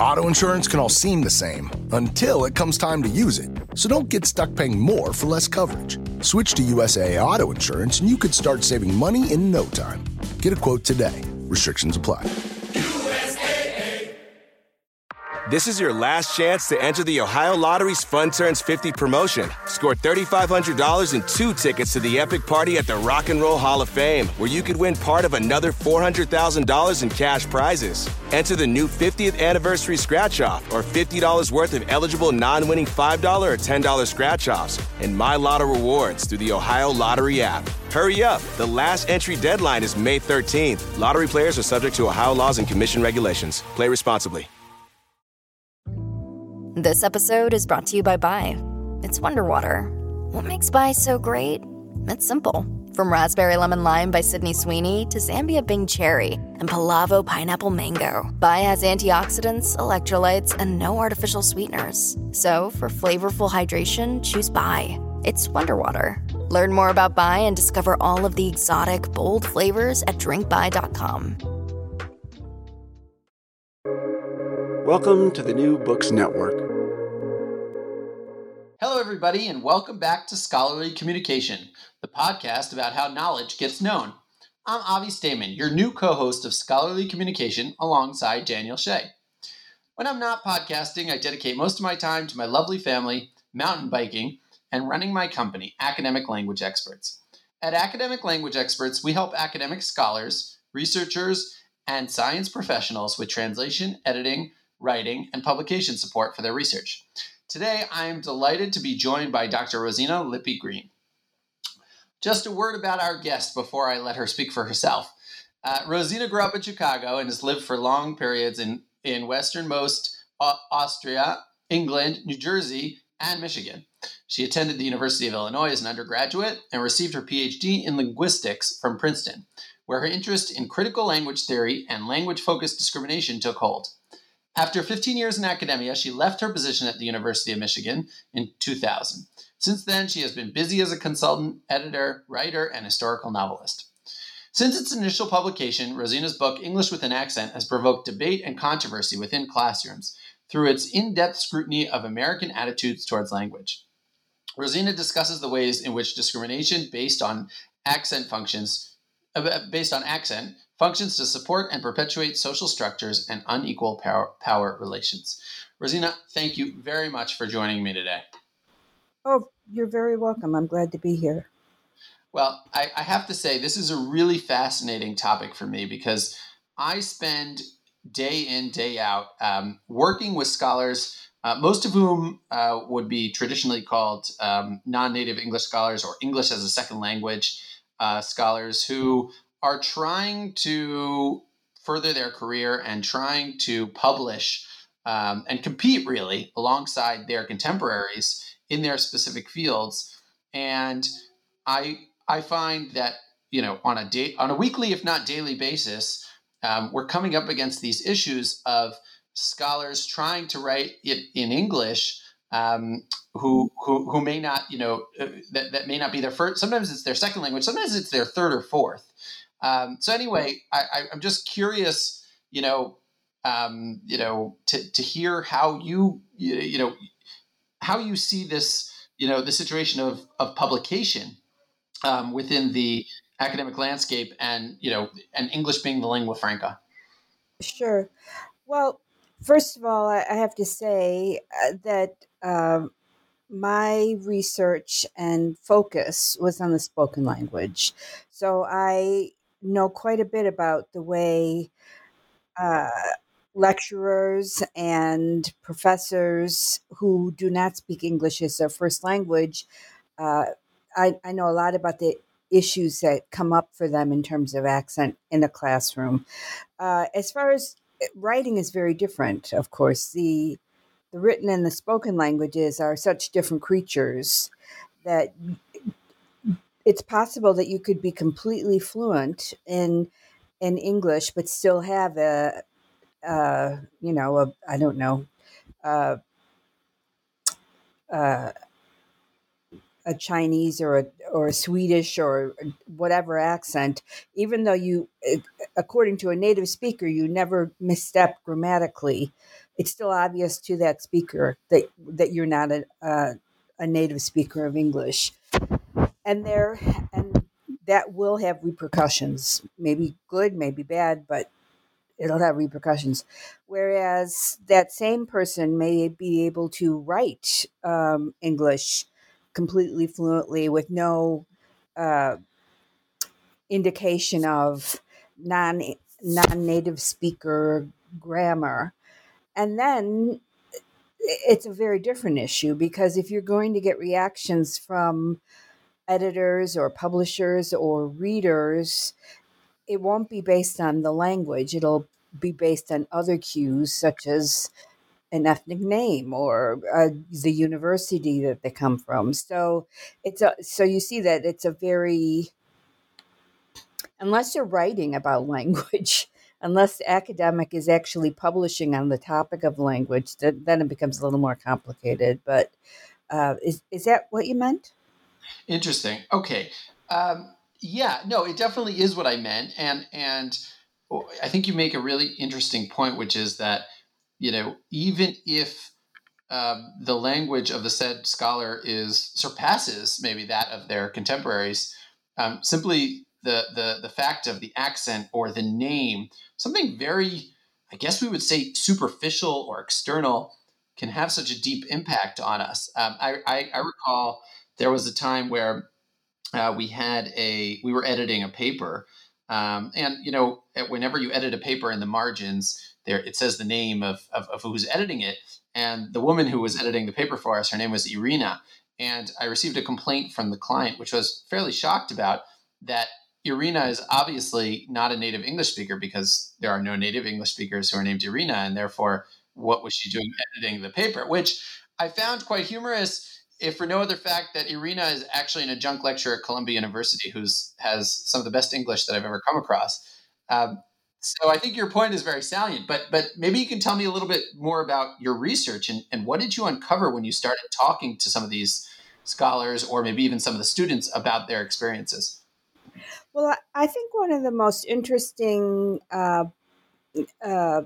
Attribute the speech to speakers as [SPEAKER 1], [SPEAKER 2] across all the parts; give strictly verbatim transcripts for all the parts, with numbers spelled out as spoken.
[SPEAKER 1] Auto insurance can all seem the same until it comes time to use it. So don't get stuck paying more for less coverage. Switch to U S A A Auto Insurance and you could start saving money in no time. Get a quote today. Restrictions apply.
[SPEAKER 2] This is your last chance to enter the Ohio Lottery's Fun Turns fifty promotion. Score three thousand five hundred dollars and two tickets to the epic party at the Rock and Roll Hall of Fame, where you could win part of another four hundred thousand dollars in cash prizes. Enter the new fiftieth anniversary scratch-off or fifty dollars worth of eligible non-winning five dollars or ten dollars scratch-offs and My Lotto rewards through the Ohio Lottery app. Hurry up. The last entry deadline is May thirteenth. Lottery players are subject to Ohio laws and commission regulations. Play responsibly.
[SPEAKER 3] This episode is brought to you by Bai. It's Wonder Water. What makes Bai so great? It's simple. From Raspberry Lemon Lime by Sydney Sweeney to Zambia Bing Cherry and Palavo Pineapple Mango, Bai has antioxidants, electrolytes, and no artificial sweeteners. So for flavorful hydration, choose Bai. It's Wonder Water. Learn more about Bai and discover all of the exotic, bold flavors at drink bai dot com.
[SPEAKER 4] Welcome to the New Books Network.
[SPEAKER 5] Hello, everybody, and welcome back to Scholarly Communication, the podcast about how knowledge gets known. I'm Avi Stamen, your new co-host of Scholarly Communication alongside Daniel Shea. When I'm not podcasting, I dedicate most of my time to my lovely family, mountain biking, and running my company, Academic Language Experts. At Academic Language Experts, we help academic scholars, researchers, and science professionals with translation, editing, writing, and publication support for their research. Today, I am delighted to be joined by Doctor Rosina Lippi Green. Just a word about our guest before I let her speak for herself. Uh, Rosina grew up in Chicago and has lived for long periods in, in westernmost uh, Austria, England, New Jersey, and Michigan. She attended the University of Illinois as an undergraduate and received her P H D in linguistics from Princeton, where her interest in critical language theory and language-focused discrimination took hold. After fifteen years in academia, she left her position at the University of Michigan in two thousand. Since then, she has been busy as a consultant, editor, writer, and historical novelist. Since its initial publication, Rosina's book, English with an Accent, has provoked debate and controversy within classrooms through its in-depth scrutiny of American attitudes towards language. Rosina discusses the ways in which discrimination based on accent functions, uh, based on accent functions to support and perpetuate social structures and unequal power, power relations. Rosina, thank you very much for joining me today.
[SPEAKER 6] Oh, you're very welcome. I'm glad to be here.
[SPEAKER 5] Well, I, I have to say, this is a really fascinating topic for me because I spend day in, day out um, working with scholars, uh, most of whom uh, would be traditionally called um, non-native English scholars or English as a second language uh, scholars who are trying to further their career and trying to publish um, and compete really alongside their contemporaries in their specific fields. And I I find that, you know, on a day, on a weekly, if not daily basis, um, we're coming up against these issues of scholars trying to write it in English um, who, who who may not, you know, uh, that, that may not be their first. Sometimes it's their second language. Sometimes it's their third or fourth. Um, so anyway, I, I, I'm just curious, you know, um, you know, to, to hear how you, you, you know, how you see this, you know, the situation of, of publication um, within the academic landscape and, you know, and English being the lingua franca.
[SPEAKER 6] Sure. Well, first of all, I, I have to say uh, that um, my research and focus was on the spoken language. So I know quite a bit about the way uh, lecturers and professors who do not speak English as their first language, uh, I, I know a lot about the issues that come up for them in terms of accent in a classroom. Uh, as far as writing is very different, of course. The the written and the spoken languages are such different creatures that it's possible that you could be completely fluent in in English, but still have a, uh, you know, a, I don't know, uh, uh, a Chinese or a or a Swedish or whatever accent, even though you, according to a native speaker, you never misstep grammatically. it's still obvious to that speaker that that you're not a a, a native speaker of English, and there and that will have repercussions. Maybe good, maybe bad, but it'll have repercussions. Whereas that same person may be able to write um, English completely fluently with no uh, indication of non non-native speaker grammar. And then it's a very different issue, because if you're going to get reactions from editors or publishers or readers, it won't be based on the language. It'll be based on other cues, such as an ethnic name or uh, the university that they come from. So it's a, so you see that it's a very, unless you're writing about language, unless the academic is actually publishing on the topic of language, th- then it becomes a little more complicated. But uh, is is that what you meant?
[SPEAKER 5] Interesting. Okay. Um, yeah, no, it definitely is what I meant. And, and I think you make a really interesting point, which is that, you know, even if um, the language of the said scholar is surpasses maybe that of their contemporaries, um, simply the, the, the fact of the accent or the name, something very, I guess we would say superficial or external, can have such a deep impact on us. Um, I, I, I recall there was a time where uh, we had a we were editing a paper, um, and you know, whenever you edit a paper in the margins, there it says the name of, of of who's editing it, and the woman who was editing the paper for us, her name was Irina, and I received a complaint from the client, which was fairly shocked about that. Irina is obviously not a native English speaker, because there are no native English speakers who are named Irina, and therefore, what was she doing editing the paper? Which I found quite humorous, if for no other fact that Irina is actually an adjunct lecturer at Columbia University, who's has some of the best English that I've ever come across. Um, so I think your point is very salient, but but maybe you can tell me a little bit more about your research, and, and what did you uncover when you started talking to some of these scholars, or maybe even some of the students, about their experiences?
[SPEAKER 6] Well, I think one of the most interesting uh, uh,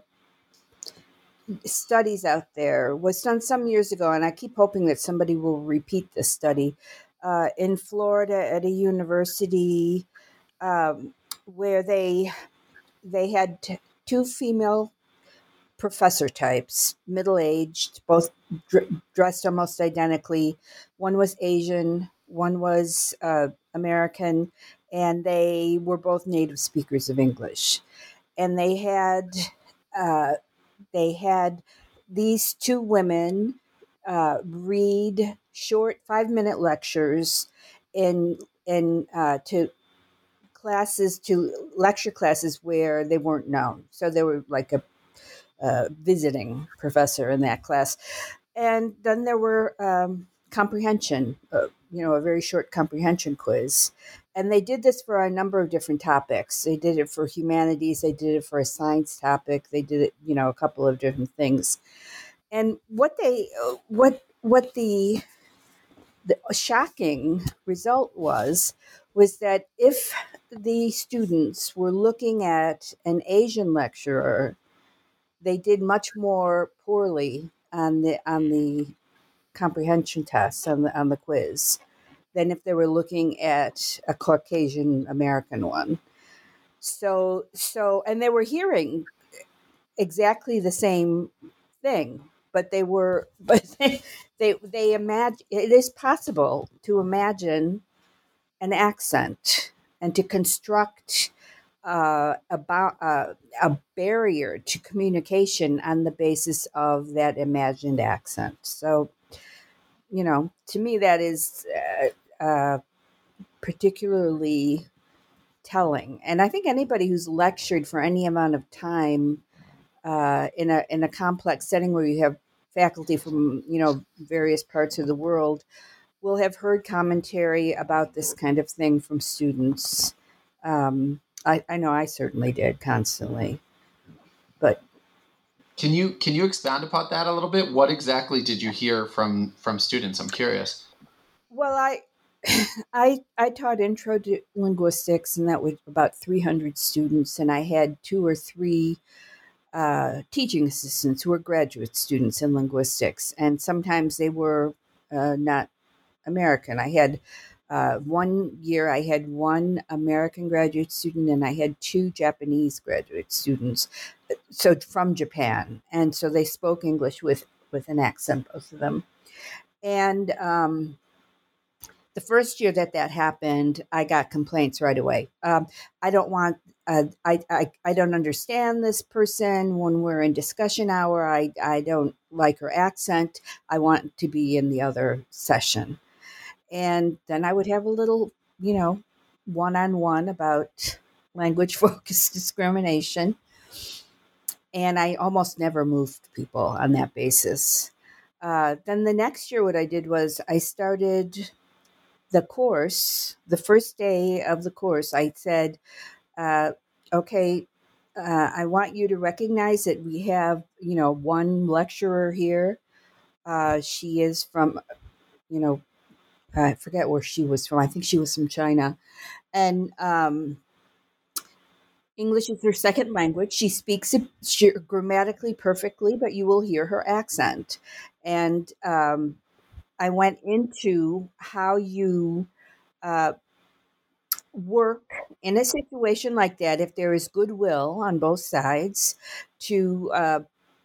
[SPEAKER 6] studies out there was done some years ago, and I keep hoping that somebody will repeat this study uh, in Florida at a university, um, where they they had t- two female professor types, middle aged, both dr- dressed almost identically. One was Asian, one was uh, American, and they were both native speakers of English. And they had uh, they had these two women uh, read short five minute lectures in in uh, to classes to lecture classes where they weren't known. So they were like a uh, visiting professor in that class. And then there were um, comprehension, uh, you know, a very short comprehension quiz. And they did this for a number of different topics. They did it for humanities. They did it for a science topic. They did it, you know, a couple of different things. And what they, what, what the, the shocking result was, was that if the students were looking at an Asian lecturer, they did much more poorly on the on the comprehension test, on the on the quiz, than if they were looking at a Caucasian American one. So so and they were hearing exactly the same thing, but they were but they they, they imagine it is possible to imagine an accent and to construct uh, about uh, a barrier to communication on the basis of that imagined accent. So, you know, to me, that is uh, uh, particularly telling. And I think anybody who's lectured for any amount of time uh, in a in a complex setting where you have faculty from, you know, various parts of the world will have heard commentary about this kind of thing from students. Um, I, I know I certainly did constantly, but
[SPEAKER 5] Can you can you expound upon that a little bit? What exactly did you hear from from students? I'm curious.
[SPEAKER 6] well, I I I taught intro to linguistics, and that was about three hundred students, and I had two or three uh, teaching assistants who were graduate students in linguistics, and sometimes they were uh, not American. I had uh, one year I had one American graduate student, and I had two Japanese graduate students, so from Japan, and so they spoke English with with an accent, both of them. And um, the first year that that happened, I got complaints right away. Um, I don't want. Uh, I, I I don't understand this person when we're in discussion hour. I I don't like her accent. I want to be in the other session. And then I would have a little, you know, one-on-one about language-focused discrimination. And I almost never moved people on that basis. Uh, then the next year, what I did was I started the course. The first day of the course, I said, uh, okay, uh, I want you to recognize that we have, you know, one lecturer here. Uh, she is from, you know, I forget where she was from. I think she was from China. And um, English is her second language. She speaks it she, grammatically perfectly, but you will hear her accent. And um, I went into how you uh, work in a situation like that, if there is goodwill on both sides, to uh,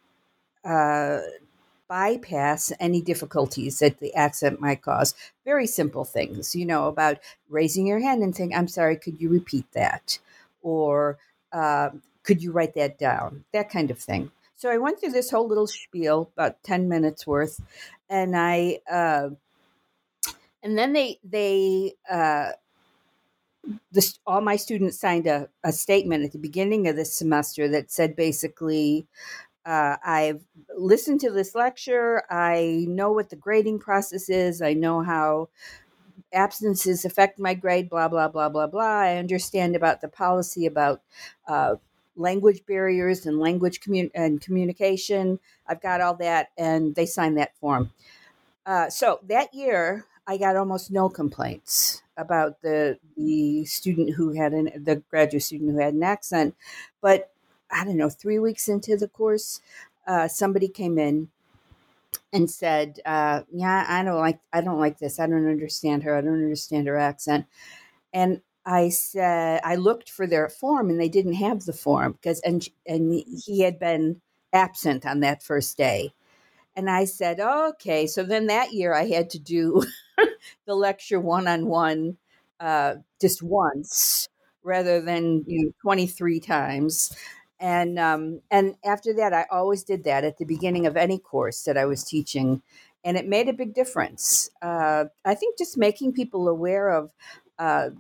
[SPEAKER 6] uh, bypass any difficulties that the accent might cause. Very simple things, you know, about raising your hand and saying, I'm sorry, could you repeat that? Or uh, could you write that down? That kind of thing. So I went through this whole little spiel, about ten minutes worth, and I, uh, and then they, they, uh, this, all my students signed a, a statement at the beginning of this semester that said basically, Uh, I've listened to this lecture. I know what the grading process is. I know how absences affect my grade, blah, blah, blah, blah, blah. I understand about the policy about uh, language barriers and language commun- and communication. I've got all that, and they signed that form. Uh, so that year, I got almost no complaints about the the student who had an the graduate student who had an accent, but I don't know, three weeks into the course, uh, somebody came in and said, uh, "Yeah, I don't like, I don't like this. I don't understand her. I don't understand her accent." And I said, I looked for their form, and they didn't have the form because, and and he had been absent on that first day. And I said, "Okay." So then that year, I had to do the lecture one on one, just once, rather than you know twenty-three times. And um, and after that, I always did that at the beginning of any course that I was teaching, and it made a big difference. Uh, I think just making people aware of, uh,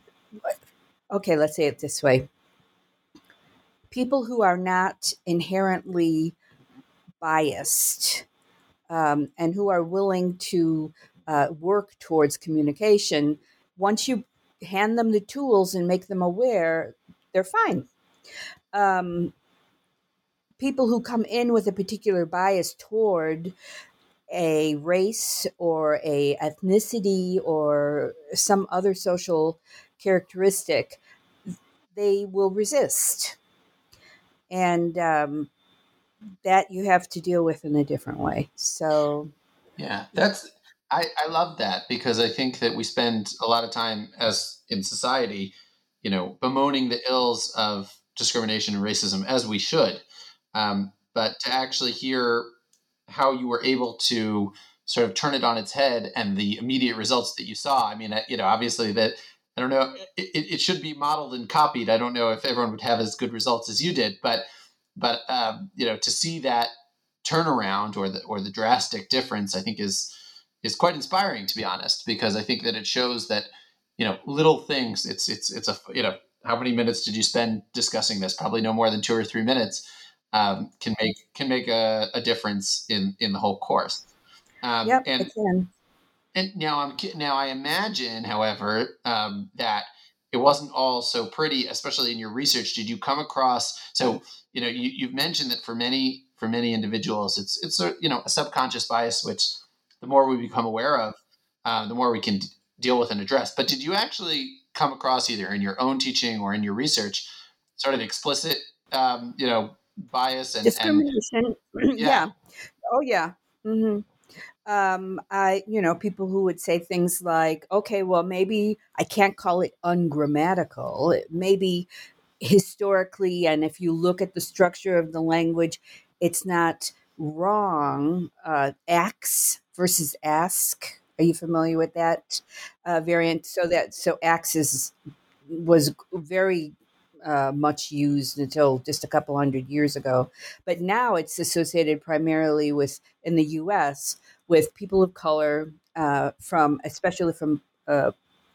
[SPEAKER 6] okay, let's say it this way: people who are not inherently biased um, and who are willing to uh, work towards communication. Once you hand them the tools and make them aware, they're fine. Um, people who come in with a particular bias toward a race or a ethnicity or some other social characteristic, they will resist. And um, that you have to deal with in a different way. So,
[SPEAKER 5] yeah, that's, I, I love that, because I think that we spend a lot of time as in society, you know, bemoaning the ills of discrimination and racism, as we should. Um, but to actually hear how you were able to sort of turn it on its head and the immediate results that you saw. I mean, you know, obviously that, I don't know, it, it should be modeled and copied. I don't know if everyone would have as good results as you did, but, but um, you know, to see that turnaround or the, or the drastic difference, I think is, is quite inspiring, to be honest, because I think that it shows that, you know, little things, it's, it's, it's a, you know, how many minutes did you spend discussing this? Probably no more than two or three minutes. Um, can make can make a, a difference in, in the whole course. Um,
[SPEAKER 6] yep,
[SPEAKER 5] and,
[SPEAKER 6] it can.
[SPEAKER 5] And now I'm now I imagine, however, um, that it wasn't all so pretty, especially in your research. Did you come across? So you know you, you've mentioned that for many for many individuals, it's it's a, you know a subconscious bias, which the more we become aware of, uh, the more we can d- deal with and address. But did you actually come across, either in your own teaching or in your research, sort of explicit, um, you know? bias and, and
[SPEAKER 6] Discrimination.
[SPEAKER 5] yeah.
[SPEAKER 6] Yeah. Oh, yeah. hmm Um, I, you know, people who would say things like, okay, well, maybe I can't call it ungrammatical. It maybe historically, and if you look at the structure of the language, it's not wrong. Uh, ax versus ask. Are you familiar with that uh, variant? So that so ax is was very uh, much used until just a couple hundred years ago, but now it's associated primarily with in the U S with people of color uh, from, especially from uh,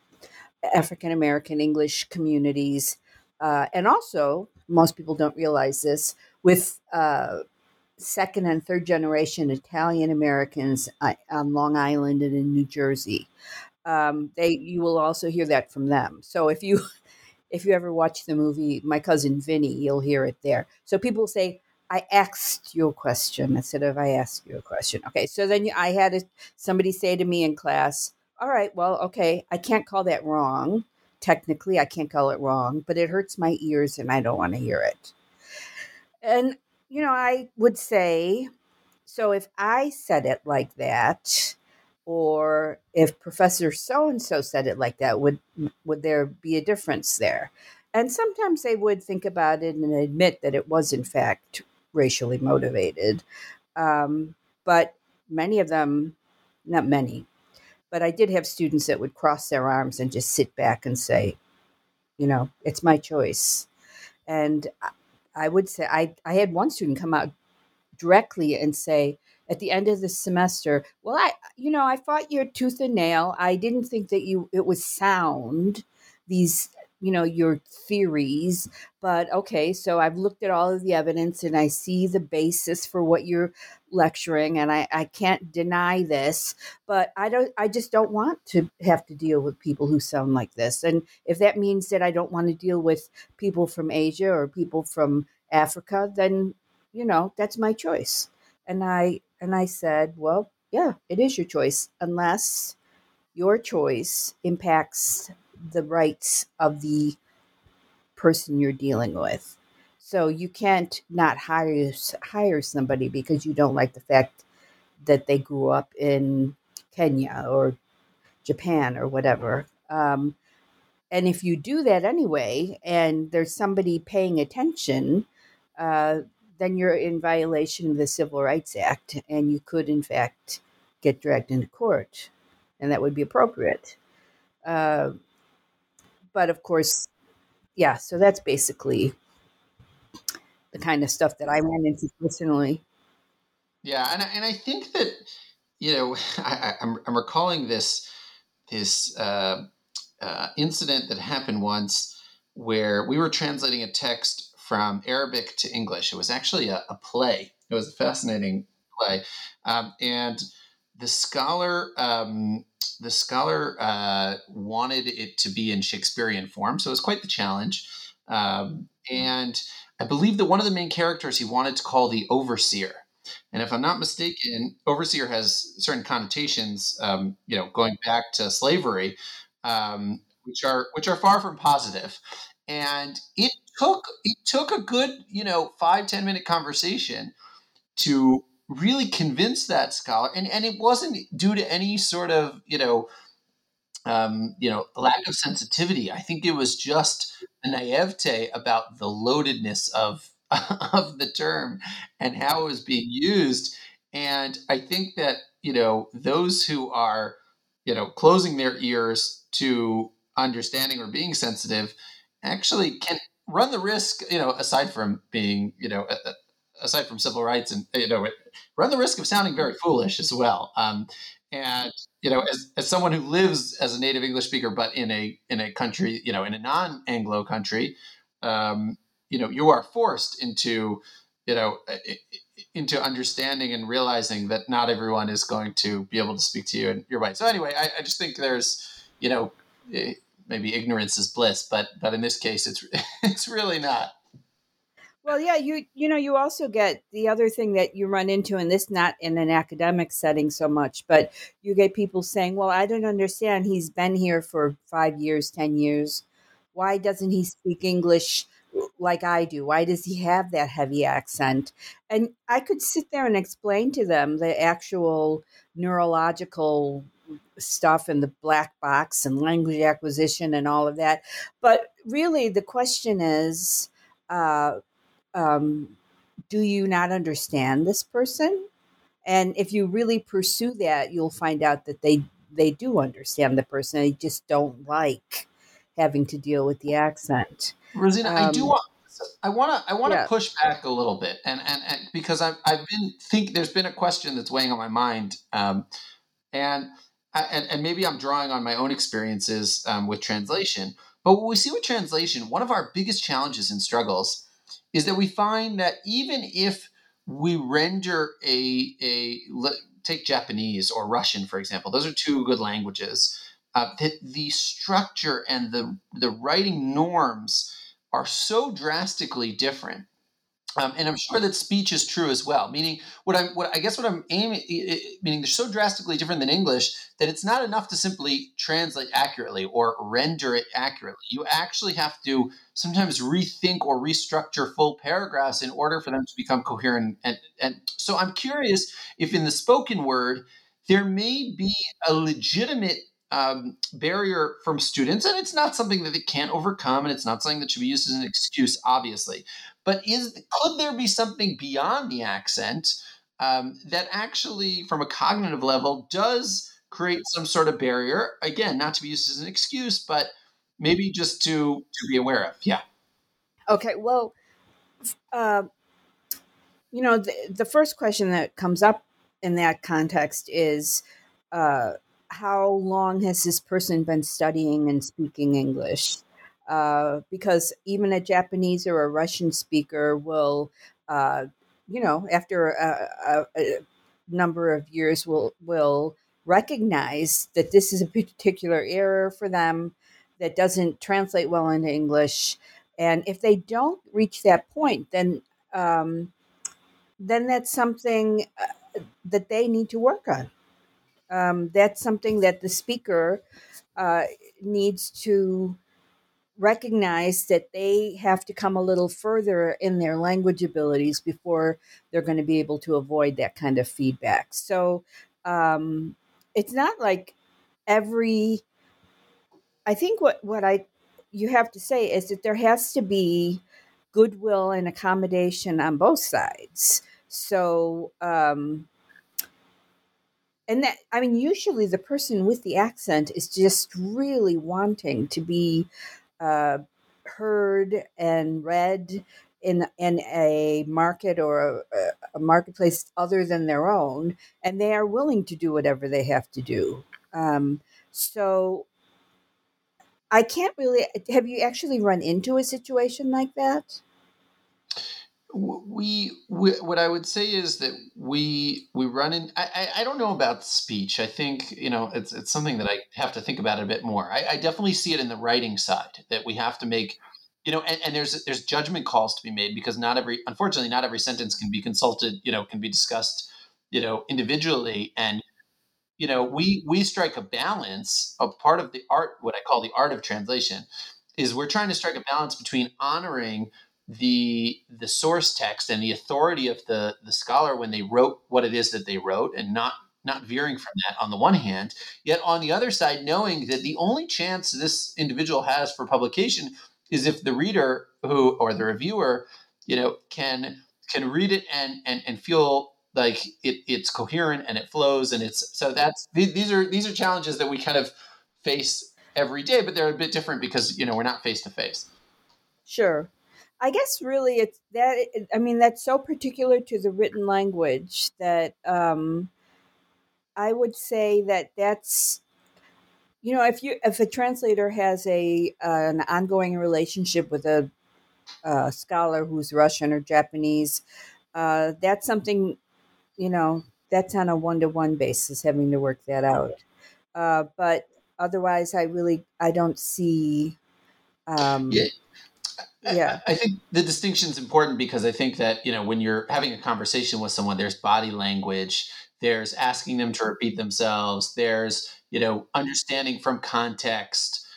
[SPEAKER 6] African American English communities, uh, and also most people don't realize this with uh, second and third generation Italian Americans uh, on Long Island and in New Jersey. Um, they you will also hear that from them. So if you if you ever watch the movie My Cousin Vinny, you'll hear it there. So people say, I asked you a question instead of I asked you a question. Okay, so then I had a, somebody say to me in class, all right, well, okay, I can't call that wrong. Technically, I can't call it wrong, but it hurts my ears and I don't want to hear it. And, you know, I would say, so if I said it like that, or if Professor so and so said it like that, would would there be a difference there? And sometimes they would think about it and admit that it was in fact racially motivated. Um, but many of them, not many, but I did have students that would cross their arms and just sit back and say, you know, it's my choice. And I I would say I, I had one student come out directly and say at the end of the semester, well, I, you know, I fought your tooth and nail. I didn't think that you, it was sound, these, you know, your theories, but okay. So I've looked at all of the evidence and I see the basis for what you're lecturing and I, I can't deny this, but I don't, I just don't want to have to deal with people who sound like this. And if that means that I don't want to deal with people from Asia or people from Africa, then you know, that's my choice. And I and I said, well, yeah, it is your choice unless your choice impacts the rights of the person you're dealing with. So you can't not hire hire somebody because you don't like the fact that they grew up in Kenya or Japan or whatever. Um, and if you do that anyway, and there's somebody paying attention, uh, then you're in violation of the Civil Rights Act, and you could, in fact, get dragged into court, and that would be appropriate. Uh, but of course, yeah. So that's basically the kind of stuff that I ran into personally.
[SPEAKER 5] Yeah, and I, and I think that you know I, I'm I'm recalling this this uh, uh, incident that happened once where we were translating a text from Arabic to English. It was actually a, a play. It was a fascinating play, um, and the scholar um, the scholar uh, wanted it to be in Shakespearean form, so it was quite the challenge. Um, and I believe that one of the main characters he wanted to call the overseer. And if I'm not mistaken, overseer has certain connotations, um, you know, going back to slavery, um, which are which are far from positive. And it took it took a good, you know, five ten minute conversation to really convince that scholar, and and it wasn't due to any sort of, you know, um, you know, lack of sensitivity. I think it was just a naivete about the loadedness of of the term and how it was being used. And I think that, you know, those who are, you know, closing their ears to understanding or being sensitive actually can run the risk, you know, aside from being, you know, a- a- aside from civil rights and, you know, run the risk of sounding very foolish as well. Um, and, you know, as, as someone who lives as a native English speaker, but in a in a country, you know, in a non-Anglo country, um, you know, you are forced into, you know, i- i- into understanding and realizing that not everyone is going to be able to speak to you in your way. So anyway, I, I just think there's, you know, eh, maybe ignorance is bliss, but but in this case, it's it's really not.
[SPEAKER 6] Well, yeah, you you know, you also get the other thing that you run into, and this not in an academic setting so much, but you get people saying, "Well, I don't understand. He's been here for five years, ten years. Why doesn't he speak English like I do? Why does he have that heavy accent? And I could sit there and explain to them the actual neurological stuff and the black box and language acquisition and all of that. But really, the question is, uh, um, do you not understand this person? And if you really pursue that, you'll find out that they they do understand the person. They just don't like having to deal with the accent.
[SPEAKER 5] Rosina, I do
[SPEAKER 6] Um,
[SPEAKER 5] want. I want to. I want to
[SPEAKER 6] yeah.
[SPEAKER 5] push back a little bit, and and, and because I've I've been think there's been a question that's weighing on my mind, um, and, and and maybe I'm drawing on my own experiences um, with translation. But what we see with translation, one of our biggest challenges and struggles is that we find that even if we render a a take Japanese or Russian, for example, those are two good languages. Uh, that the structure and the the writing norms are so drastically different, um, and I'm sure that speech is true as well. Meaning, what I'm what I guess what I'm aiming, meaning they're so drastically different than English that it's not enough to simply translate accurately or render it accurately. You actually have to sometimes rethink or restructure full paragraphs in order for them to become coherent. And and so I'm curious if in the spoken word there may be a legitimate Um, barrier from students, and it's not something that they can't overcome, and it's not something that should be used as an excuse, obviously. But is could there be something beyond the accent um, that actually, from a cognitive level, does create some sort of barrier? Again, not to be used as an excuse, but maybe just to to be aware of. Yeah.
[SPEAKER 6] Okay. Well, uh, you know, the, the first question that comes up in that context is, uh, how long has this person been studying and speaking English? Uh, because even a Japanese or a Russian speaker will, uh, you know, after a, a, a number of years, will will recognize that this is a particular error for them that doesn't translate well into English. And if they don't reach that point, then um, then that's something uh, that they need to work on. Um, that's something that the speaker uh, needs to recognize, that they have to come a little further in their language abilities before they're going to be able to avoid that kind of feedback. So um, it's not like every, I think what, what I, you have to say is that there has to be goodwill and accommodation on both sides. So, um, and that, I mean, usually the person with the accent is just really wanting to be uh, heard and read in in a market or a, a marketplace other than their own, and they are willing to do whatever they have to do. Um, so I can't really. Have you actually run into a situation like that?
[SPEAKER 5] We, we what I would say is that we we run in. I, I I don't know about speech. I think you know it's it's something that I have to think about a bit more. I, I definitely see it in the writing side that we have to make, you know, and, and there's there's judgment calls to be made because not every unfortunately not every sentence can be consulted, you know, can be discussed, you know, individually. And you know we we strike a balance. A part of the art, what I call the art of translation, is we're trying to strike a balance between honoring the the source text and the authority of the the scholar when they wrote what it is that they wrote, and not not veering from that on the one hand, yet on the other side knowing that the only chance this individual has for publication is if the reader who or the reviewer, you know, can can read it and and, and feel like it, it's coherent and it flows, and it's so that's these are these are challenges that we kind of face every day, but they're a bit different because you know we're not face to face.
[SPEAKER 6] Sure. I guess really it's that, I mean, that's so particular to the written language that um, I would say that that's, you know, if you if a translator has a uh, an ongoing relationship with a, a scholar who's Russian or Japanese, uh, that's something, you know, that's on a one to one basis, having to work that out. Uh, but otherwise, I really I don't see.
[SPEAKER 5] Yeah.
[SPEAKER 6] Um, yeah.
[SPEAKER 5] I think the distinction is important because I think that, you know, when you're having a conversation with someone, there's body language, there's asking them to repeat themselves, there's, you know, understanding from context,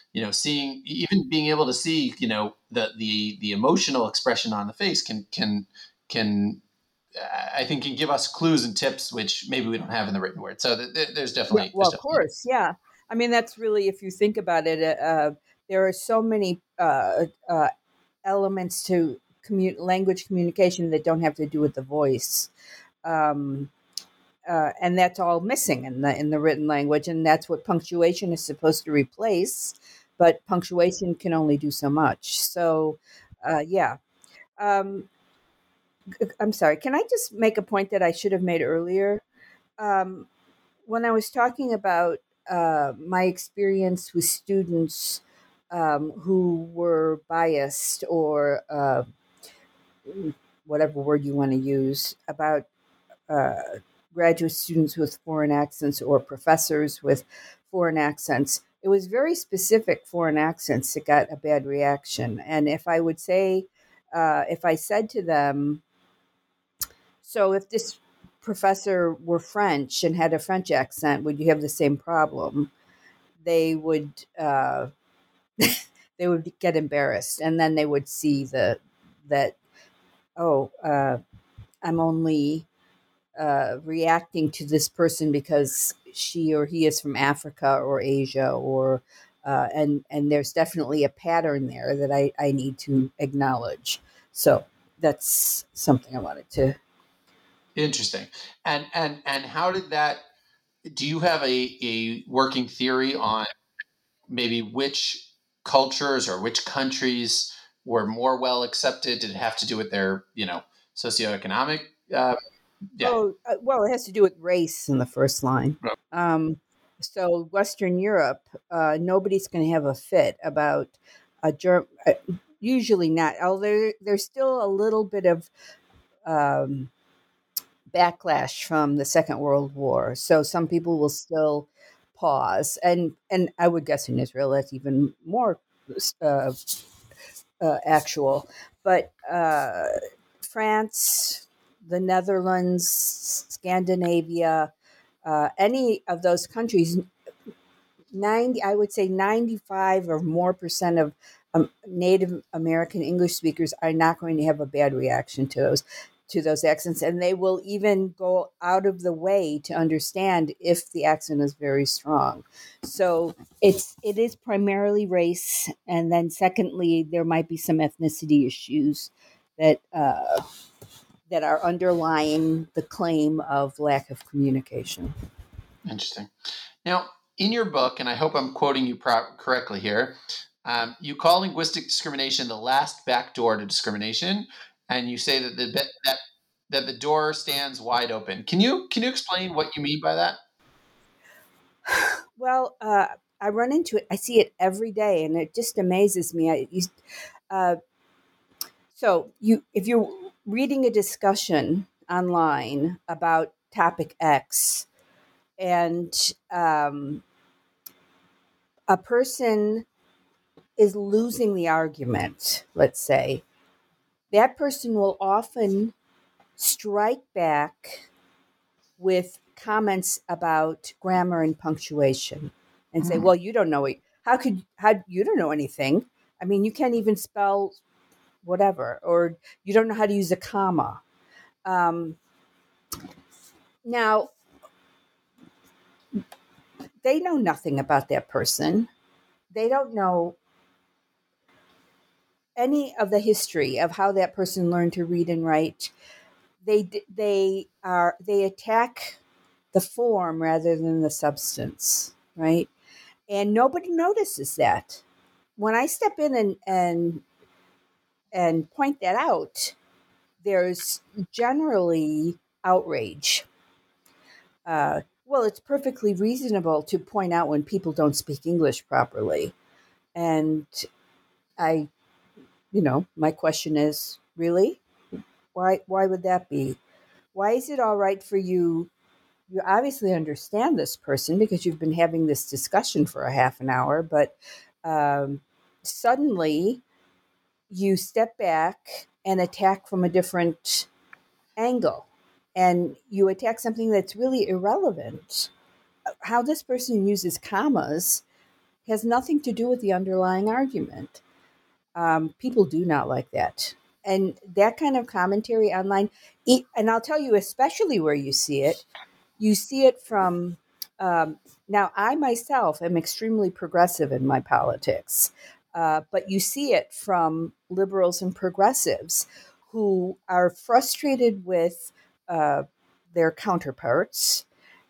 [SPEAKER 5] you know, seeing, even being able to see, you know, the the the emotional expression on the face can can can I think can give us clues and tips which maybe we don't have in the written word. So th- th- there's
[SPEAKER 6] Yeah,
[SPEAKER 5] definitely
[SPEAKER 6] well,
[SPEAKER 5] there's
[SPEAKER 6] of
[SPEAKER 5] definitely
[SPEAKER 6] course, yeah. I mean, that's really, if you think about it, uh, uh, there are so many uh, uh, elements to commu- language communication that don't have to do with the voice, um, uh, and that's all missing in the in the written language, and that's what punctuation is supposed to replace. But punctuation can only do so much. So, uh, yeah. Um, I'm sorry. Can I just make a point that I should have made earlier? Um, when I was talking about uh, my experience with students um, who were biased or uh, whatever word you want to use about uh, graduate students with foreign accents or professors with foreign accents, it was very specific foreign accents that got a bad reaction. And if I would say, uh, if I said to them, so if this professor were French and had a French accent, would you have the same problem? They would uh, they would get embarrassed, and then they would see the that oh uh, I'm only uh, reacting to this person because she or he is from Africa or Asia or uh, and and there's definitely a pattern there that I, I need to acknowledge. So that's something I wanted to.
[SPEAKER 5] interesting. And and and how did that? Do you have a a working theory on maybe which cultures or which countries were more well accepted? Did it have to do with their, you know, socioeconomic? Uh, yeah.
[SPEAKER 6] Oh, uh, well, it has to do with race in the first line. Um, so Western Europe, uh, nobody's going to have a fit about a germ. Uh, usually not. Although there, there's still a little bit of um, backlash from the Second World War. So some people will still pause, and and I would guess in Israel that's even more uh, uh, actual. But uh, France, the Netherlands, Scandinavia, uh, any of those countries, ninety, I would say ninety-five or more percent of um, Native American English speakers are not going to have a bad reaction to those to those accents, and they will even go out of the way to understand if the accent is very strong. So it's it is primarily race, and then secondly, there might be some ethnicity issues that uh, that are underlying the claim of lack of communication.
[SPEAKER 5] Interesting. Now, in your book, and I hope I'm quoting you pro- correctly here, um, you call linguistic discrimination the last backdoor to discrimination, and you say that the that that the door stands wide open. Can you can you explain what you mean by that?
[SPEAKER 6] Well, uh, I run into it. I see it every day, and it just amazes me. I, you, uh, so you, if you're reading a discussion online about topic X, and um, a person is losing the argument, let's say, that person will often strike back with comments about grammar and punctuation and say,
[SPEAKER 5] Mm.
[SPEAKER 6] well, you don't know it. How could, how, you don't know anything. I mean, you can't even spell whatever, or you don't know how to use a comma. Um, now, they know nothing about that person. They don't know any of the history of how that person learned to read and write. They they are they attack the form rather than the substance, right? And nobody notices that. When I step in and and and point that out, there's generally outrage. Uh, well, it's perfectly reasonable to point out when people don't speak English properly, and I, you know, my question is, really, why why would that be? Why is it all right for you? You obviously understand this person because you've been having this discussion for a half an hour, but um, suddenly you step back and attack from a different angle, and you attack something that's really irrelevant. How this person uses commas has nothing to do with the underlying argument. Um, people do not like that. And that kind of commentary online, e- and I'll tell you, especially where you see it, you see it from, um, now I myself am extremely progressive in my politics, uh, but you see it from liberals and progressives who are frustrated with uh, their counterparts.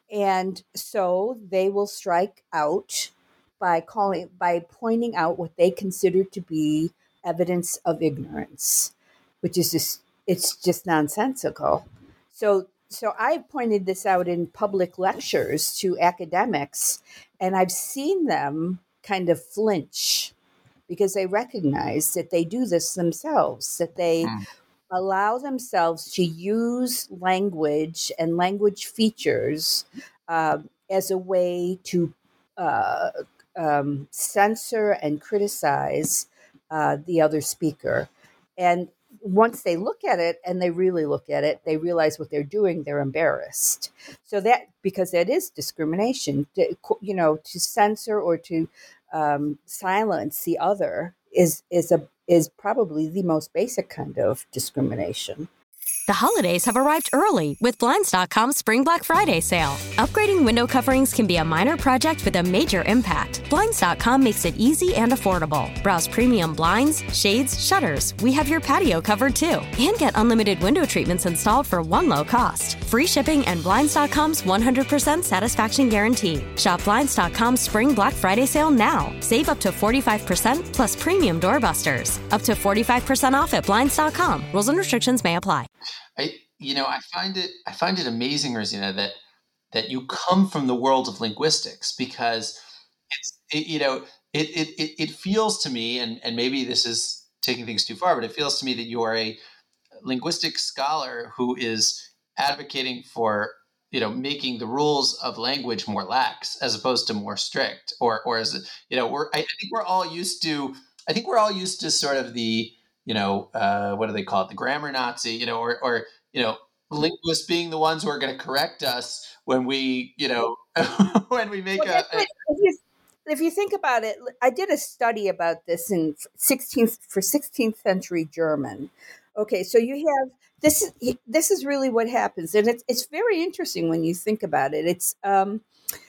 [SPEAKER 6] And so they will strike out by calling, by pointing out what they consider to be evidence of ignorance, which is just, it's just nonsensical. So so I've pointed this out in public lectures to academics, and I've seen them kind of flinch because they recognize that they do this themselves, that they
[SPEAKER 5] Mm.
[SPEAKER 6] allow themselves to use language and language features uh, as a way to uh, um, censor and criticize uh, the other speaker. And once they look at it, and they really look at it, they realize what they're doing, they're embarrassed. So that, because that is discrimination, to, you know, to censor or to um, silence the other is is a is probably the most basic kind of discrimination.
[SPEAKER 7] The holidays have arrived early with Blinds dot com's Spring Black Friday sale. Upgrading window coverings can be a minor project with a major impact. Blinds dot com makes it easy and affordable. Browse premium blinds, shades, shutters. We have your patio covered too. And get unlimited window treatments installed for one low cost. Free shipping and Blinds dot com's one hundred percent satisfaction guarantee. Shop Blinds dot com's Spring Black Friday sale now. Save up to forty-five percent plus premium doorbusters. Up to forty-five percent off at Blinds dot com. Rules and restrictions may apply.
[SPEAKER 5] I, you know, I find it, I find it amazing, Rosina, that that you come from the world of linguistics, because it's, it, you know, it, it it it feels to me, and and maybe this is taking things too far, but it feels to me that you are a linguistic scholar who is advocating for, you know, making the rules of language more lax as opposed to more strict, or or as you know, we're I, I think we're all used to, I think we're all used to sort of the, you know, uh, what do they call it? The grammar Nazi, you know, or, or, you know, linguists being the ones who are going to correct us when we, you know, when we make
[SPEAKER 6] well,
[SPEAKER 5] a, a
[SPEAKER 6] if, you, if you think about it, I did a study about this in sixteenth for sixteenth century German. Okay, so you have this. Is, this is really what happens, and it's it's very interesting when you think about it. It's um,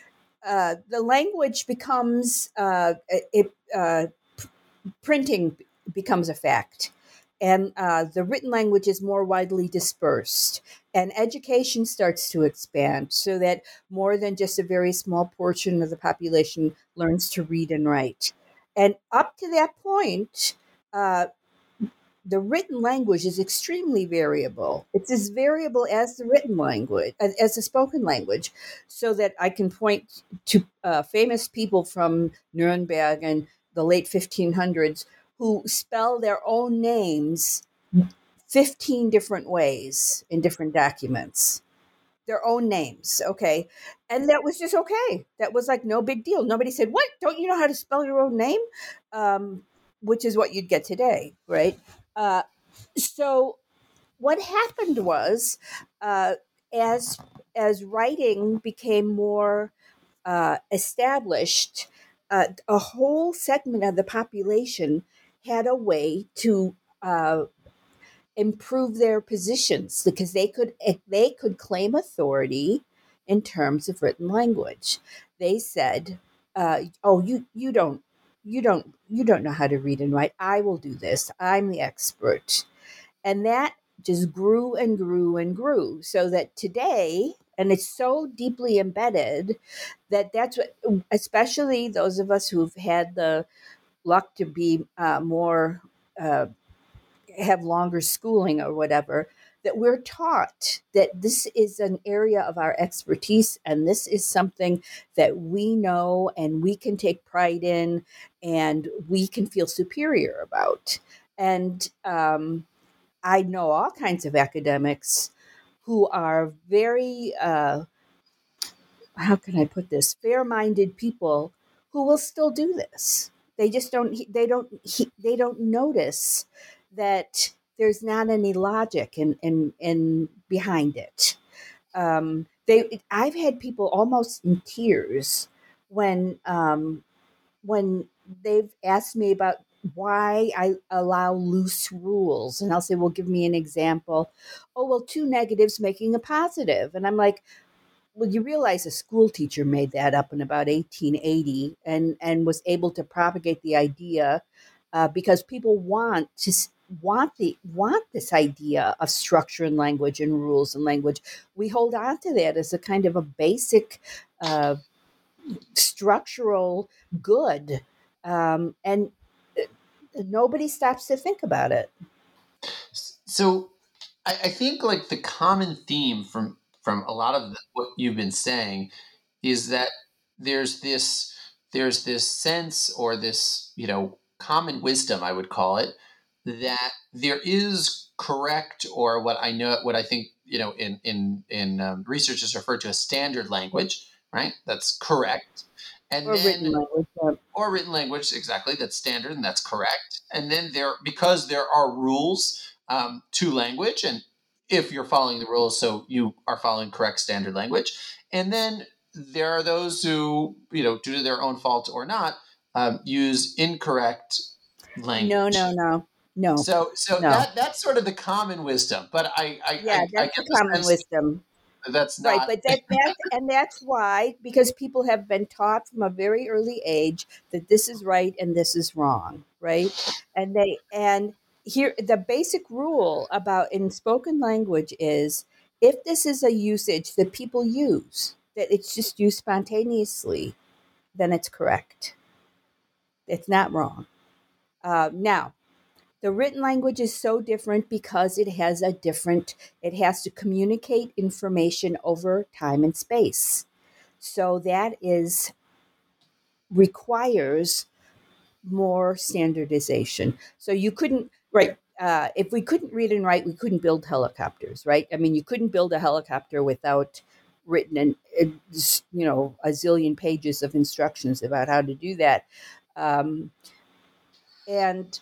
[SPEAKER 6] uh, the language becomes uh, it, uh, printing becomes a fact, and uh, the written language is more widely dispersed, and education starts to expand so that more than just a very small portion of the population learns to read and write. And up to that point, uh, the written language is extremely variable. It's as variable as the written language, as, as the spoken language, so that I can point to uh, famous people from Nuremberg and the late fifteen hundreds who spell their own names fifteen different ways in different documents. Their own names, okay? And that was just okay. That was like no big deal. Nobody said, what? Don't you know how to spell your own name? Um, which is what you'd get today, right? Uh, so what happened was, uh, as as writing became more uh, established, uh, a whole segment of the population had a way to uh, improve their positions, because they could they could claim authority in terms of written language. They said, uh, "Oh, you you don't you don't you don't know how to read and write. I will do this. I'm the expert," and that just grew and grew and grew, so that today. And it's so deeply embedded that that's what, especially those of us who've had the luck to be uh, more, uh, have longer schooling or whatever, that we're taught that this is an area of our expertise, and this is something that we know and we can take pride in and we can feel superior about. And um, I know all kinds of academics who are very, uh, how can I put this, fair-minded people who will still do this. They just don't, they don't, they don't notice that there's not any logic in, in, in behind it. Um, they, I've had people almost in tears when um, when they've asked me about why I allow loose rules, and I'll say, well, give me an example. Oh, well, two negatives making a positive. And I'm like, well, you realize a school teacher made that up in about eighteen eighty and, and was able to propagate the idea uh, because people want to want the want this idea of structure and language and rules and language. We hold on to that as a kind of a basic uh, structural good, um, and nobody stops to think about it.
[SPEAKER 5] So I, I think like the common theme from from a lot of the, what you've been saying is that there's this there's this sense or this, you know, common wisdom, I would call it, that there is correct, or what I know, what I think, you know, in in in um, research is referred to as standard language, right? That's correct. And
[SPEAKER 6] or
[SPEAKER 5] then,
[SPEAKER 6] written language. Yeah.
[SPEAKER 5] Or written language, exactly. That's standard and that's correct. And then there, because there are rules um, to language, and if you're following the rules, so you are following correct standard language. And then there are those who, you know, due to their own fault or not, um, use incorrect language.
[SPEAKER 6] No, no, no, no.
[SPEAKER 5] So, so
[SPEAKER 6] no.
[SPEAKER 5] that that's sort of the common wisdom. But I, I,
[SPEAKER 6] yeah,
[SPEAKER 5] I,
[SPEAKER 6] that's
[SPEAKER 5] I get
[SPEAKER 6] the common wisdom.
[SPEAKER 5] That's not
[SPEAKER 6] right, but that, that and that's why, because people have been taught from a very early age that this is right and this is wrong, right? And they and here the basic rule about in spoken language is if this is a usage that people use, that it's just used spontaneously, then it's correct. It's not wrong. Uh, now, the written language is so different because it has a different, it has to communicate information over time and space. So that is, requires more standardization. So you couldn't, right, uh, if we couldn't read and write, we couldn't build helicopters, right? I mean, you couldn't build a helicopter without written and, you know, a zillion pages of instructions about how to do that. Um, and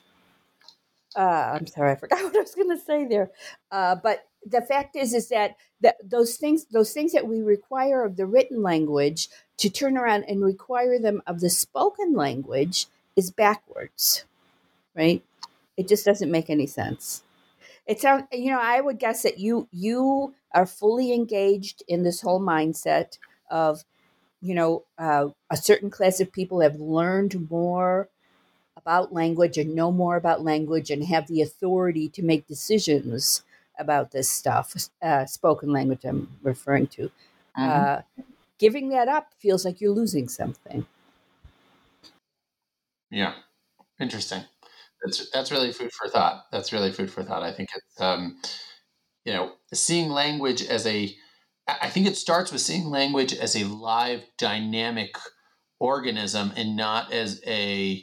[SPEAKER 6] Uh, I'm sorry, I forgot what I was going to say there. Uh, but the fact is, is that, that those things, those things that we require of the written language to turn around and require them of the spoken language is backwards, right? It just doesn't make any sense. It sounds, you know, I would guess that you you are fully engaged in this whole mindset of, you know, uh, a certain class of people have learned more about language and know more about language and have the authority to make decisions about this stuff, uh, spoken language I'm referring to. Mm-hmm. Uh, giving that up feels like you're losing something.
[SPEAKER 5] Yeah, interesting. That's that's really food for thought. That's really food for thought. I think it's, um, you know, seeing language as a, I think it starts with seeing language as a live, dynamic organism and not as a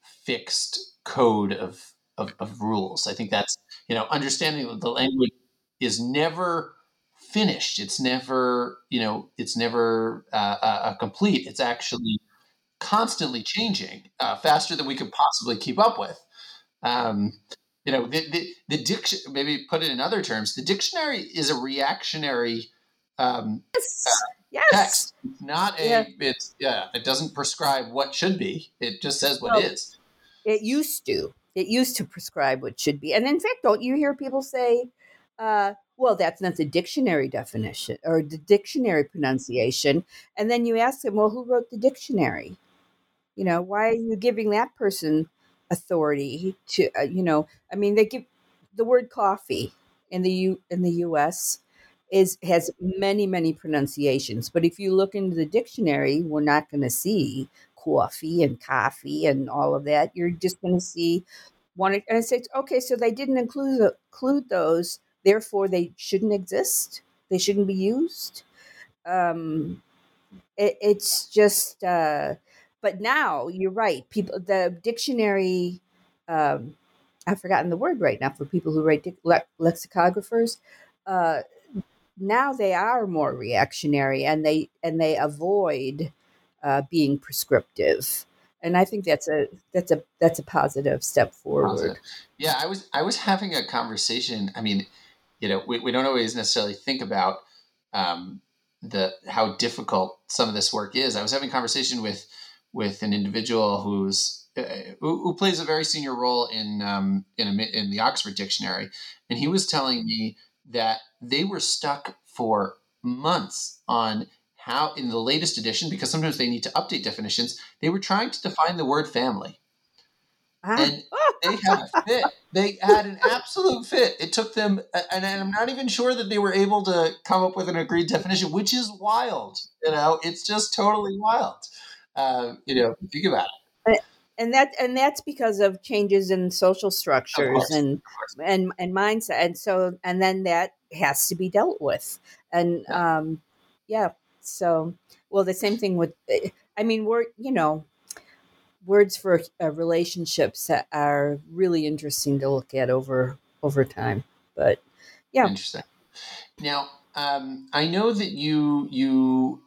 [SPEAKER 5] fixed code of, of, of rules. I think that's, you know, understanding that the language is never finished. It's never, you know, it's never uh, uh, complete. It's actually constantly changing, uh, faster than we could possibly keep up with. Um, you know, the, the, the diction, maybe put it in other terms, the dictionary is a reactionary um,
[SPEAKER 6] yes.
[SPEAKER 5] Uh,
[SPEAKER 6] yes.
[SPEAKER 5] text. It's not a,
[SPEAKER 6] yeah.
[SPEAKER 5] it's, yeah, it doesn't prescribe what should be. It just says what
[SPEAKER 6] well,
[SPEAKER 5] is.
[SPEAKER 6] It used to. It used to prescribe what should be. And in fact, don't you hear people say, uh, well, that's not the dictionary definition or the dictionary pronunciation. And then you ask them, well, who wrote the dictionary? You know, why are you giving that person authority to, uh, you know, I mean, they give the word coffee in the U in the U S is has many, many pronunciations. But if you look into the dictionary, we're not going to see coffee and coffee and all of that. You're just going to see one. And I say, okay, so they didn't include include those, therefore they shouldn't exist. They shouldn't be used. Um, it, it's just. Uh, but now you're right. People, the dictionary. Um, I've forgotten the word right now for people who write dic- le- lexicographers. Uh, now they are more reactionary, and they and they avoid. Uh, being prescriptive, and I think that's a that's a that's a positive step forward. Positive.
[SPEAKER 5] Yeah, I was I was having a conversation. I mean, you know, we, we don't always necessarily think about um, the how difficult some of this work is. I was having a conversation with with an individual who's uh, who, who plays a very senior role in um, in, a, in the Oxford Dictionary, and he was telling me that they were stuck for months on how, in the latest edition, because sometimes they need to update definitions, they were trying to define the word family.
[SPEAKER 6] Ah.
[SPEAKER 5] And they had a fit. They had an absolute fit. It took them, and I'm not even sure that they were able to come up with an agreed definition, which is wild. You know, it's just totally wild. Uh, you know, think about it.
[SPEAKER 6] And that and that's because of changes in social structures
[SPEAKER 5] course,
[SPEAKER 6] and and and mindset, and so and then that has to be dealt with. And
[SPEAKER 5] Yeah.
[SPEAKER 6] um, yeah, so well, the same thing with. I mean, we're you know. words for uh, relationships that are really interesting to look at over over time. But yeah,
[SPEAKER 5] Interesting. Now, um, I know that you you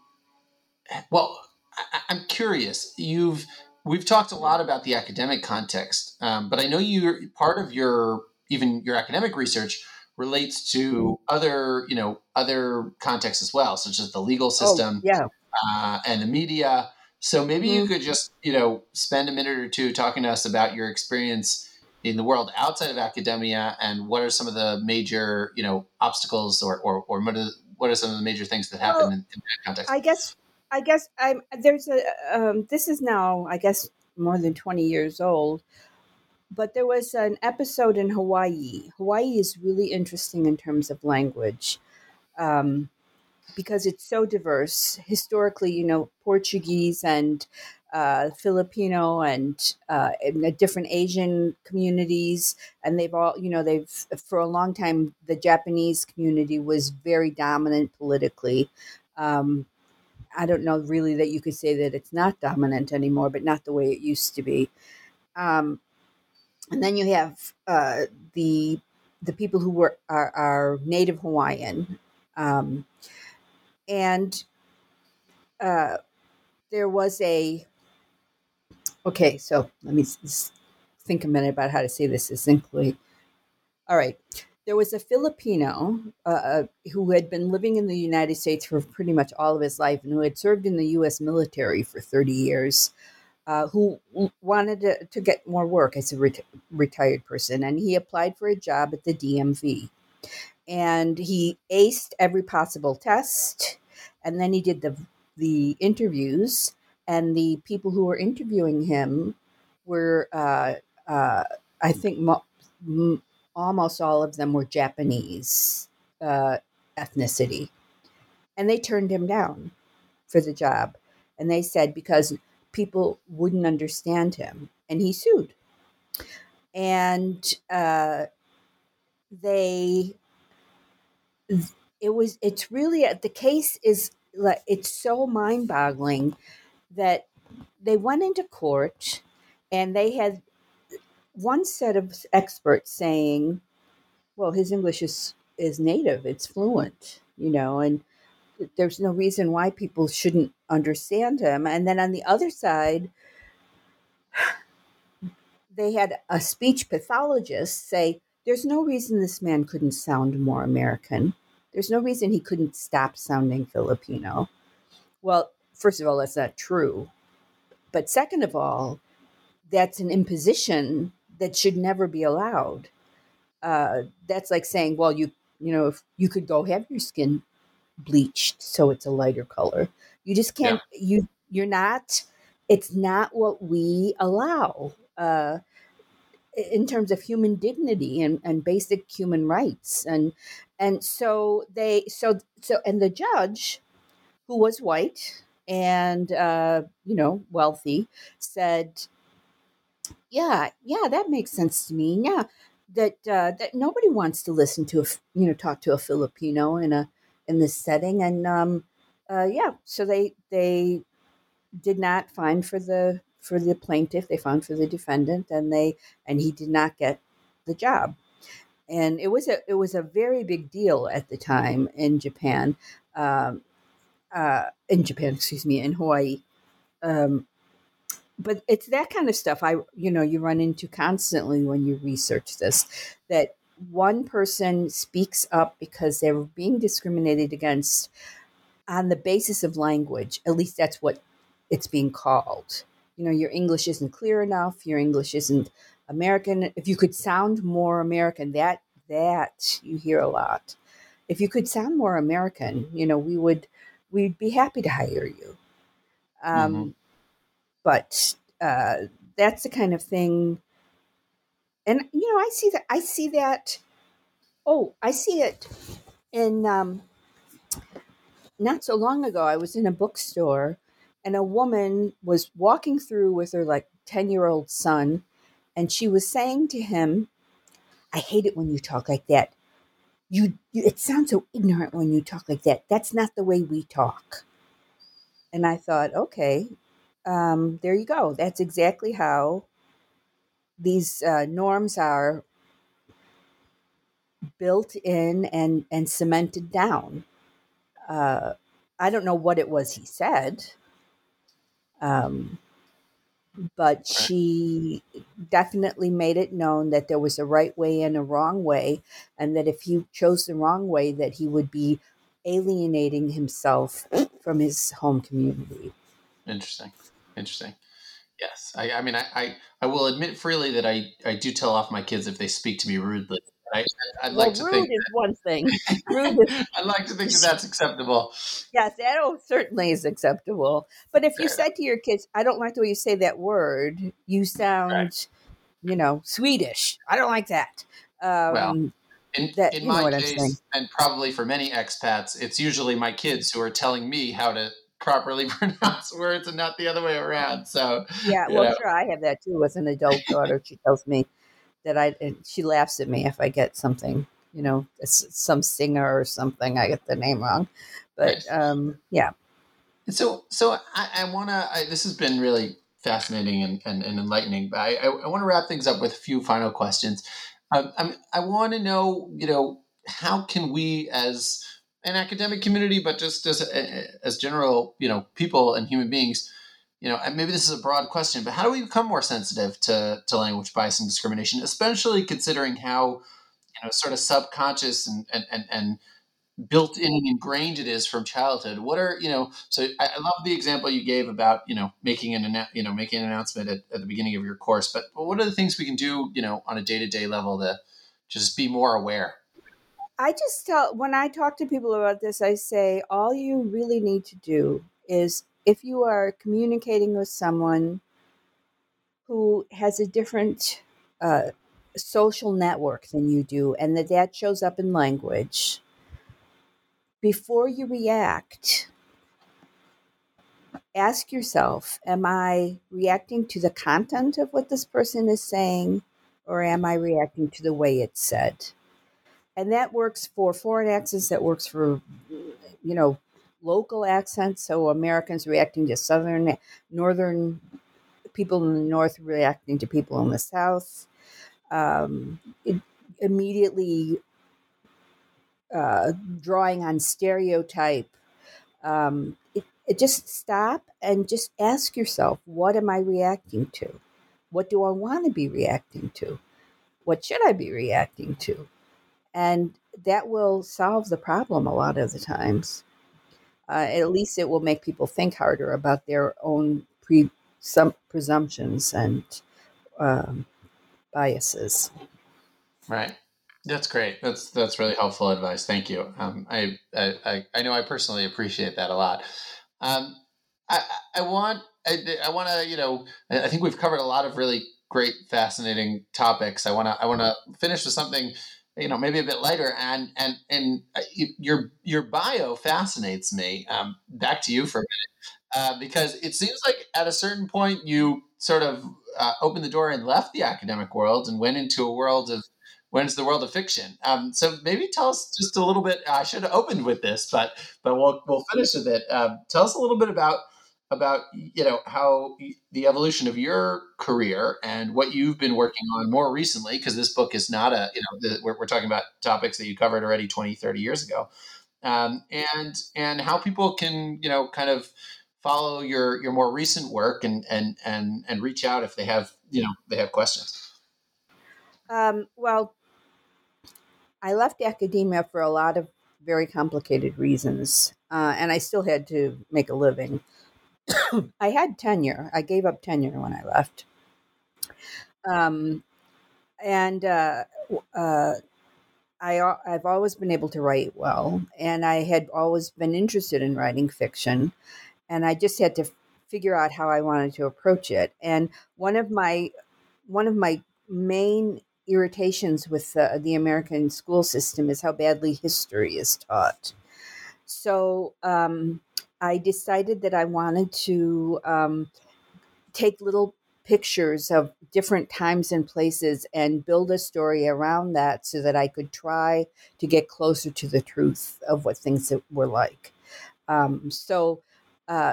[SPEAKER 5] well, I, I'm curious. You've we've talked a lot about the academic context, um, but I know you're part of your even your academic research relates to other you know other contexts as well, such as the legal system
[SPEAKER 6] oh, yeah.
[SPEAKER 5] uh, and the media. So maybe you
[SPEAKER 6] Mhm.
[SPEAKER 5] could just, you know, spend a minute or two talking to us about your experience in the world outside of academia and what are some of the major, you know, obstacles or, or, or what, are, what are some of the major things that happen
[SPEAKER 6] Well,
[SPEAKER 5] in, in that context?
[SPEAKER 6] I guess I guess I'm there's a um, this is now I guess more than twenty years old. But there was an episode in Hawaii. Hawaii is really interesting in terms of language. Um, because it's so diverse. Historically, you know, Portuguese and uh, Filipino and, uh, and the different Asian communities, and they've all, you know, they've for a long time the Japanese community was very dominant politically. Um, I don't know really that you could say that it's not dominant anymore, but not the way it used to be. Um, and then you have uh, the the people who were are, are native Hawaiian. Um, and uh, there was a okay so let me s- think a minute about how to say this succinctly. All right, there was a Filipino uh, uh, who had been living in the United States for pretty much all of his life and who had served in the U S military for thirty years, uh, who w- wanted to, to get more work as a ret- retired person, and he applied for a job at the D M V, and he aced every possible test, and then he did the the interviews, and the people who were interviewing him were uh, uh, I think mo- m- almost all of them were Japanese uh, ethnicity, and they turned him down for the job, and they said because people wouldn't understand him, and he sued, and uh, they it was it's really the case is like it's so mind-boggling that they went into court and they had one set of experts saying, well, his English is is native, it's fluent, you know, and there's no reason why people shouldn't understand him. And then on the other side, they had a speech pathologist say there's no reason this man couldn't sound more American. There's no reason he couldn't stop sounding Filipino. Well, first of all, that's not true. But second of all, that's an imposition that should never be allowed. Uh, that's like saying, well, you you know, if you could go have your skin bleached so it's a lighter color. You just
[SPEAKER 5] Yeah.
[SPEAKER 6] can't. You you're not. It's not what we allow. Uh, in terms of human dignity and, and basic human rights, and and so they so so and the judge, who was white and uh, you know wealthy, said, yeah, yeah, that makes sense to me. Yeah, that uh, that nobody wants to listen to a f- you know talk to a Filipino in a in this setting, and um, uh, yeah, so they they did not find for the for the plaintiff. They found for the defendant, and they and he did not get the job. And it was a it was a very big deal at the time in Japan, um, uh, in Japan, excuse me, in Hawaii. Um, but it's that kind of stuff I you know you run into constantly when you research this, that one person speaks up because they were being discriminated against on the basis of language. At least that's what it's being called. you know, your English isn't clear enough, your English isn't American. If you could sound more American, that that you hear a lot. If you could sound more American, you know, we would we'd be happy to hire you. Um,
[SPEAKER 5] Mm-hmm.
[SPEAKER 6] but uh, that's the kind of thing, and you know, I see that. I see that. Oh, I see it in. Um, not so long ago, I was in a bookstore, and a woman was walking through with her like ten year old son, and she was saying to him, "I hate it when you talk like that. You, you it sounds so ignorant when you talk like that. That's not the way we talk." And I thought, okay, um, there you go. That's exactly how these uh, norms are built in and and cemented down. Uh, I don't know what it was he said, um, but
[SPEAKER 5] Right.
[SPEAKER 6] she definitely made it known that there was a right way and a wrong way, and that if he chose the wrong way, that he would be alienating himself from his home community.
[SPEAKER 5] Interesting. Interesting. Yes. I, I mean, I, I, I will admit freely that I, I do tell off my kids if they speak to me rudely. I, I'd
[SPEAKER 6] Well,
[SPEAKER 5] like to
[SPEAKER 6] rude
[SPEAKER 5] think
[SPEAKER 6] is one thing. Rude is,
[SPEAKER 5] that, I'd like to think that that's acceptable.
[SPEAKER 6] yes, that oh, certainly is acceptable. But if you
[SPEAKER 5] Fair enough.
[SPEAKER 6] said to your kids, "I don't like the way you say that word. You
[SPEAKER 5] Right.
[SPEAKER 6] sound, you know, Swedish. I don't like that."
[SPEAKER 5] Well,
[SPEAKER 6] Um,
[SPEAKER 5] in,
[SPEAKER 6] that
[SPEAKER 5] in
[SPEAKER 6] you know
[SPEAKER 5] my
[SPEAKER 6] what I'm saying.
[SPEAKER 5] case, and probably for many expats, it's usually my kids who are telling me how to properly pronounce words and not the other way around. So,
[SPEAKER 6] Yeah,
[SPEAKER 5] you
[SPEAKER 6] well,
[SPEAKER 5] know,
[SPEAKER 6] sure, I have that too. As an adult daughter, she tells me that I, and she laughs at me if I get something, you know, s- some singer or something. I get the name wrong, but
[SPEAKER 5] right.
[SPEAKER 6] um, yeah.
[SPEAKER 5] And so, so I, I want to. This has been really fascinating and, and, and enlightening. But I, I, I want to wrap things up with a few final questions. Um, I'm, I want to know, you know, how can we, as an academic community, but just as as general, you know, people and human beings, you know, and maybe this is a broad question, but how do we become more sensitive to to language bias and discrimination, especially considering how, you know, sort of subconscious and and and, and built in and ingrained it is from childhood. What are, you know, so I, I love the example you gave about, you know, making an, annou- you know, making an announcement at, at the beginning of your course, but, but what are the things we can do, you know, on a day-to-day level to just be more aware?
[SPEAKER 6] I just tell when I talk to people about this, I say all you really need to do is if you are communicating with someone who has a different uh, social network than you do, and that that shows up in language, before you react, ask yourself, am I reacting to the content of what this person is saying, or am I reacting to the way it's said? And that works for foreign accents, that works for, you know, local accents. So Americans reacting to Southern, Northern people in the North reacting to people in the South. Um, it, immediately uh, drawing on stereotype. Um, it, it just stop and just ask yourself, what am I reacting to? What do I want to be reacting to? What should I be reacting to? And that will solve the problem a lot of the times. Uh, at least it will make people think harder about their own pre- some presumptions and um, biases.
[SPEAKER 5] Right. That's great. That's, that's really helpful advice. Thank you. Um, I, I, I know I personally appreciate that a lot. Um, I, I want, I, I want to, you know, I I think we've covered a lot of really great, fascinating topics. I want to, I want to finish with something, you know, maybe a bit lighter. And and and uh, you- your your bio fascinates me. Um, back to you for a minute, uh, because it seems like at a certain point you sort of uh, opened the door and left the academic world and went into a world of went into the world of fiction. Um, so maybe tell us just a little bit. I should have opened with this, but but we'll we'll finish with it. Um, tell us a little bit about about you know how y- the evolution of your career and what you've been working on more recently, because this book is not a, you know, the, we're, we're talking about topics that you covered already twenty, thirty years ago, um, and and how people can, you know, kind of follow your your more recent work and and and and reach out if they have, you know, they have questions.
[SPEAKER 6] Um, well, I left academia for a lot of very complicated reasons, uh, and I still had to make a living. I had tenure. I gave up tenure when I left. Um, and uh, uh, I, I've always been able to write well, and I had always been interested in writing fiction, and I just had to f- figure out how I wanted to approach it. And one of my one of my main irritations with the, the American school system is how badly history is taught. So um, I decided that I wanted to um, take little pictures of different times and places and build a story around that so that I could try to get closer to the truth of what things were like. Um, so, uh,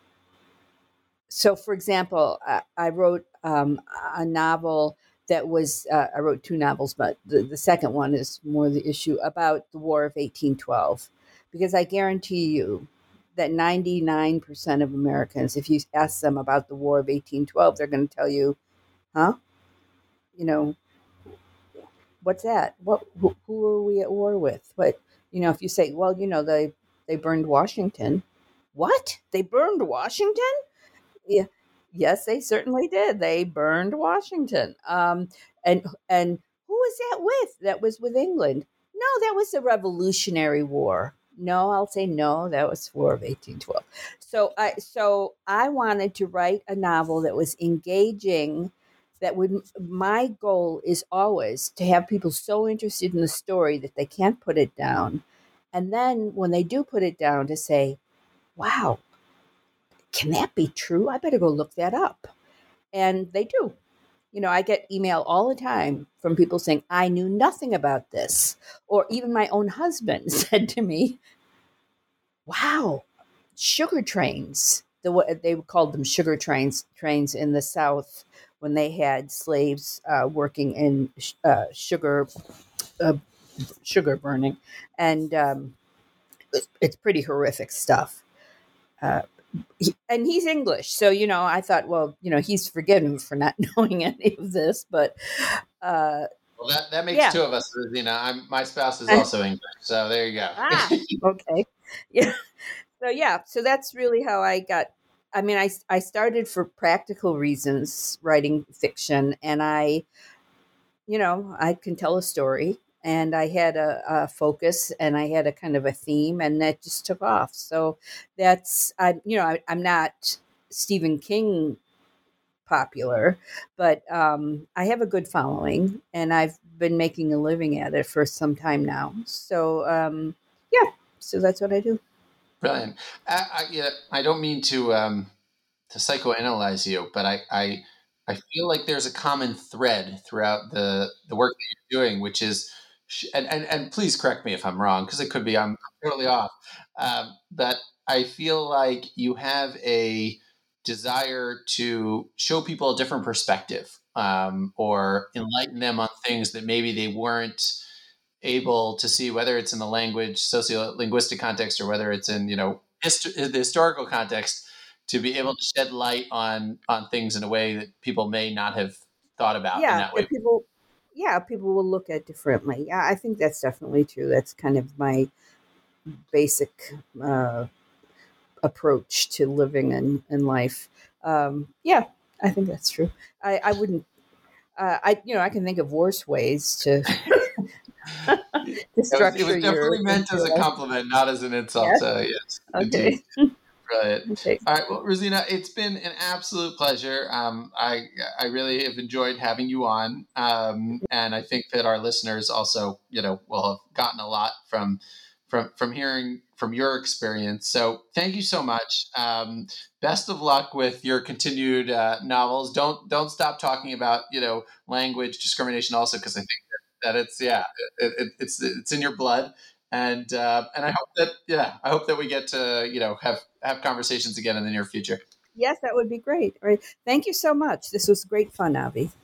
[SPEAKER 6] so for example, I, I wrote um, a novel that was, uh, I wrote two novels, but the, the second one is more the issue about the War of eighteen twelve, because I guarantee you that ninety-nine percent of Americans, if you ask them about the War of eighteen twelve, they're going to tell you, huh? You know, what's that? What? Who, who are we at war with? But, you know, if you say, well, you know, they, they burned Washington. What? They burned Washington? Yeah. Yes, they certainly did. They burned Washington. Um, and, and who was that with? That was with England. No, that was the Revolutionary War. No, I'll say no. That was War of eighteen twelve. So I so I wanted to write a novel that was engaging. That would my goal is always to have people so interested in the story that they can't put it down, and then when they do put it down, to say, "Wow, can that be true? I better go look that up." And they do. You know, I get email all the time from people saying, I knew nothing about this. Or even my own husband said to me, wow, sugar trains. The, they called them sugar trains, trains in the South when they had slaves uh, working in uh, sugar, uh, sugar burning. And um, it's pretty horrific stuff. Uh, He, and he's English. So, you know, I thought, well, you know, he's forgiven for not knowing any of this, but. Uh,
[SPEAKER 5] well, that, that makes
[SPEAKER 6] yeah.
[SPEAKER 5] two of us, Rosina. I'm, my spouse is also English. So there you go.
[SPEAKER 6] ah, okay. Yeah. So, yeah. So that's really how I got. I mean, I, I started for practical reasons writing fiction, and I, you know, I can tell a story. And I had a, a focus, and I had a kind of a theme, and that just took off. So that's, I, you know, I, I'm not Stephen King popular, but um, I have a good following, and I've been making a living at it for some time now. So um, yeah, so that's what I do.
[SPEAKER 5] Brilliant. I, I, yeah, I don't mean to um, to psychoanalyze you, but I, I I feel like there's a common thread throughout the the work that you're doing, which is. And, and and please correct me if I'm wrong, because it could be I'm totally off. Um, but I feel like you have a desire to show people a different perspective, um, or enlighten them on things that maybe they weren't able to see, whether it's in the language, sociolinguistic context, or whether it's in, you know, hist- the historical context, to be able to shed light on on things in a way that people may not have thought about
[SPEAKER 6] yeah,
[SPEAKER 5] in that way.
[SPEAKER 6] People. Yeah, people will look at differently. Yeah, I think that's definitely true. That's kind of my basic uh, approach to living in, in life. Um, yeah, I think that's true. I, I wouldn't, uh, I you know, I can think of worse ways to, to structure
[SPEAKER 5] it was, it was definitely
[SPEAKER 6] your,
[SPEAKER 5] meant as a compliment, not as an insult.
[SPEAKER 6] Yes?
[SPEAKER 5] Uh, yes,
[SPEAKER 6] okay.
[SPEAKER 5] Brilliant.
[SPEAKER 6] Okay.
[SPEAKER 5] All right. Well, Rosina, it's been an absolute pleasure. Um, I I really have enjoyed having you on, um, and I think that our listeners also, you know, will have gotten a lot from from from hearing from your experience. So thank you so much. Um, best of luck with your continued uh, novels. Don't don't stop talking about, you know, language discrimination also, because I think that, that it's yeah it, it, it's it's in your blood. And uh, and I hope that yeah I hope that we get to, you know, have have conversations again in the near future.
[SPEAKER 6] Yes, that would be great. All right. Thank you so much. This was great fun, Avi.